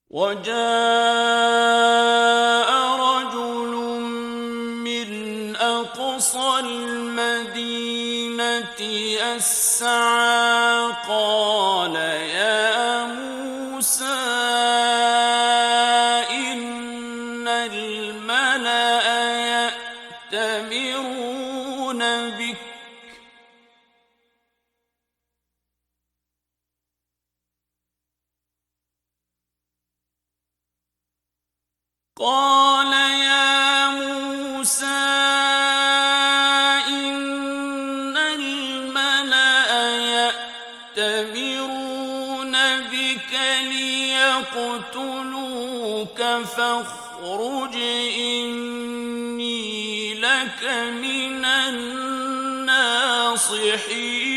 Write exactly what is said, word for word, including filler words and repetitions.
وجاء رجل من أقصى المدينة يسعى قال يا موسى إن الملأ يأتمرون بك قال يا موسى إن الملأ يأتمرون بك ليقتلوك فاخرج إني لك من الناصحين